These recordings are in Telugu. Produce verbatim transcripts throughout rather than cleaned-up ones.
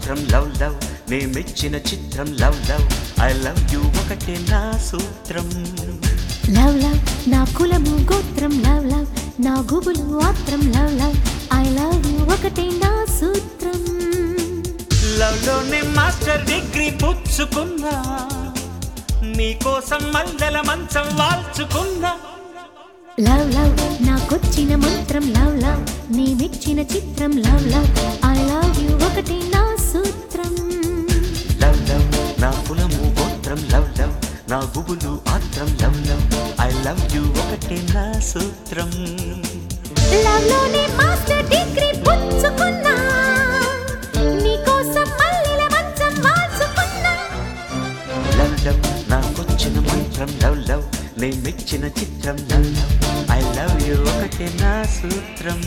చిత్రం లవ్ లవ్ నే మెచ్చిన చిత్రం love love I love you ఒకటే నా సూత్రం లవ్ లవ్ నా కులము గోత్రం లవ్ లవ్ నా గుబులు ఆత్రం love love I love you ఒకటే నా సూత్రం లవ్ లోనే మాస్టర్ డిగ్రీ పుచ్చుకున్నా నీకోసం మల్లెల మంచం వాల్చుకున్నా లవ్ లవ్ నాకొచ్చిన మంత్రం లవ్ లవ్ నీ మెచ్చిన చిత్రం love love I love you ఒకటే నా సూత్రం లవ్ లవ్ నా కులము గోత్రం లవ్ లవ్ నా గుబులు ఆత్రం love love I love you ఒకటే నా సూత్రం లవ్ లోనే మాస్టర్ డిగ్రీ పుచ్చుకున్నా నీకోసం మల్లెల మంచం వాల్చుకున్నా లవ్ లవ్ నాకొచ్చిన మంత్రం లవ్ లవ్ నే మెచ్చిన చిత్రం love love I love you ఒకటే నా సూత్రం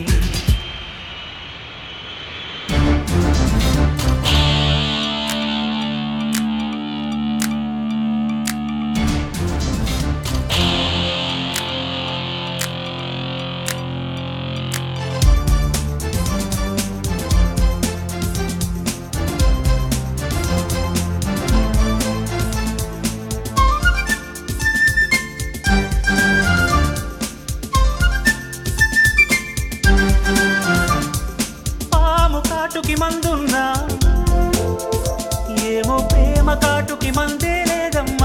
కాటుకి మందున్నా ఏమో ప్రేమ కాటుకి మందే లేదమ్మా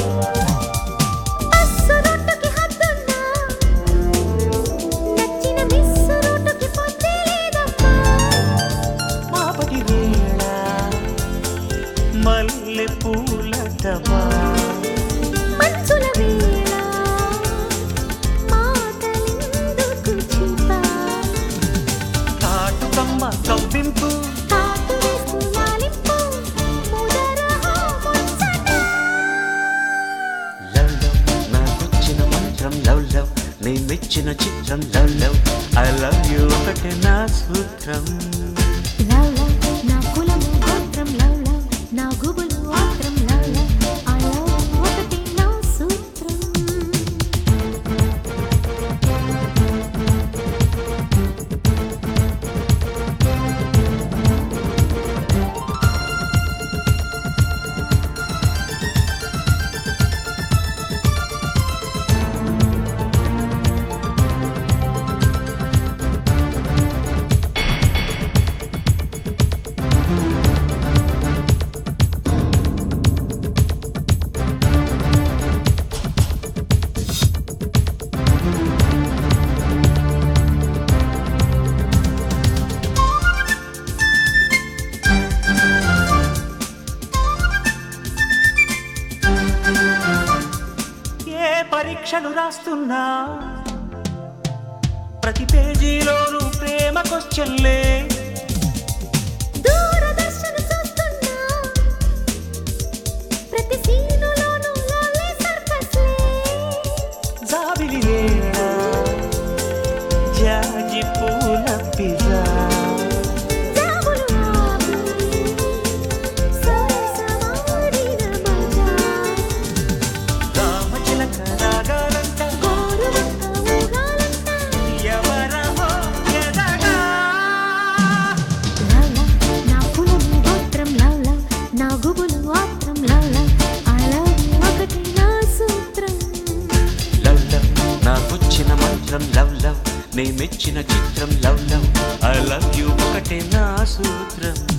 అస్సురొట్టుకి హద్దున్నా నచ్చిన మిస్సురొట్టుకి పొద్దే లేదమ్మా మాపటి వేళ మల్లె పూల దబా మంచుల వేళ మాటలెందుకు చిపా కాటుకమ్మ కవ్వింపు కాటు వేస్తూ లాలింపు ముదరహో ముచ్చట లవ్ లవ్ నాకొచ్చిన మంత్రం లవ్ లవ్ నే మెచ్చిన చిత్రం love love I love you ఒకటే నా సూత్రం లవ్ లవ్ నా కులము గోత్రం లవ్ లవ్ నా గుబులు ఆత్రం love love I love you ఒకటే నా సూత్రం పరీక్షలు రాస్తున్నా ప్రతి పేజీలోనూ ప్రేమ క్వశ్చన్లే దూరదర్శన చూస్తున్నా ప్రతి సీనులోనూ లవ్లీ సర్కస్లే జాబిలి వేళ జాజి పూల పిజ్జా జాబులు ఆపి సరసమాడిన మజా రామచిలక రాగాలంట గోరువంక ఊగాలంట ఎవరహో ఎదగా లవ్ లవ్ నా కులము గోత్రం లవ్ లవ్ నా గుబులు ఆత్రం love love I love you ఒకటే నా సూత్రం లవ్ లవ్ నాకొచ్చిన మంత్రం లవ్ లవ్ నే మెచ్చిన చిత్రం love love I love you ఒకటే నా సూత్రం